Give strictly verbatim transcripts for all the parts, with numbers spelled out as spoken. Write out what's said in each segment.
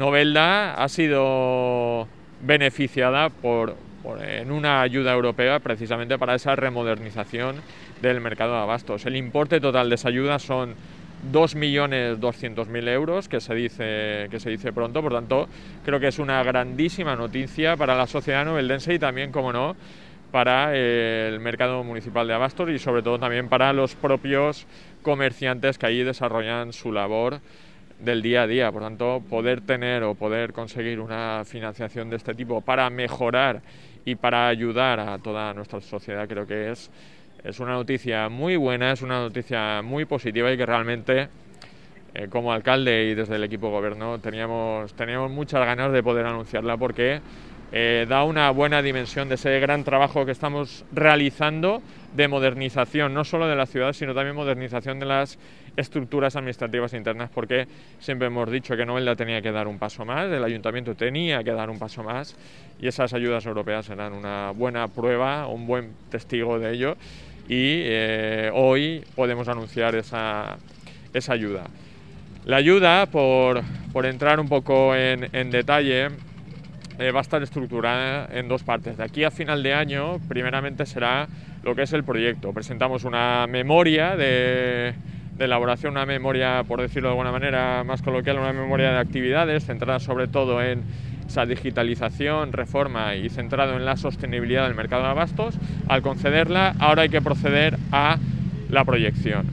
Novelda ha sido beneficiada por, por, en una ayuda europea precisamente para esa remodernización del mercado de abastos. El importe total de esa ayuda son dos millones doscientos mil euros, que se dice, que se dice pronto. Por tanto, creo que es una grandísima noticia para la sociedad noveldense y también, como no, para el mercado municipal de abastos y sobre todo también para los propios comerciantes que allí desarrollan su labor del día a día. Por tanto, poder tener o poder conseguir una financiación de este tipo para mejorar y para ayudar a toda nuestra sociedad, creo que es, es una noticia muy buena, es una noticia muy positiva y que realmente, eh, como alcalde y desde el equipo de gobierno, teníamos, teníamos muchas ganas de poder anunciarla porque eh, da una buena dimensión de ese gran trabajo que estamos realizando de modernización, no solo de la ciudad, sino también modernización de las estructuras administrativas internas, porque siempre hemos dicho que Novelda tenía que dar un paso más, el ayuntamiento tenía que dar un paso más y esas ayudas europeas serán una buena prueba, un buen testigo de ello y eh, hoy podemos anunciar esa, esa ayuda. La ayuda, por, por entrar un poco en, en detalle, eh, va a estar estructurada en dos partes. De aquí a final de año, primeramente será lo que es el proyecto. Presentamos una memoria de, de elaboración, una memoria, por decirlo de alguna manera más coloquial, una memoria de actividades centrada sobre todo en esa digitalización, reforma y centrado en la sostenibilidad del mercado de abastos. Al concederla, ahora hay que proceder a la proyección.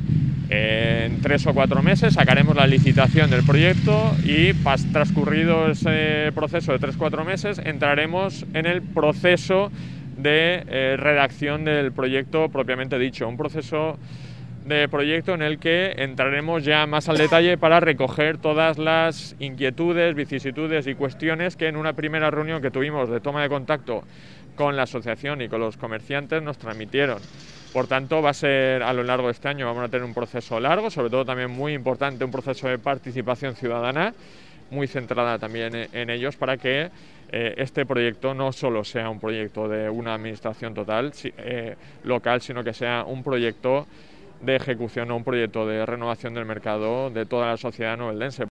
En tres o cuatro meses sacaremos la licitación del proyecto y transcurrido ese proceso de tres o cuatro meses entraremos en el proceso de eh, redacción del proyecto propiamente dicho, un proceso de proyecto en el que entraremos ya más al detalle para recoger todas las inquietudes, vicisitudes y cuestiones que en una primera reunión que tuvimos de toma de contacto con la asociación y con los comerciantes nos transmitieron. Por tanto, va a ser a lo largo de este año, vamos a tener un proceso largo, sobre todo también muy importante, un proceso de participación ciudadana, muy centrada también en ellos, para que eh, este proyecto no solo sea un proyecto de una administración total eh, local, sino que sea un proyecto de ejecución o un proyecto de renovación del mercado de toda la sociedad noveldense.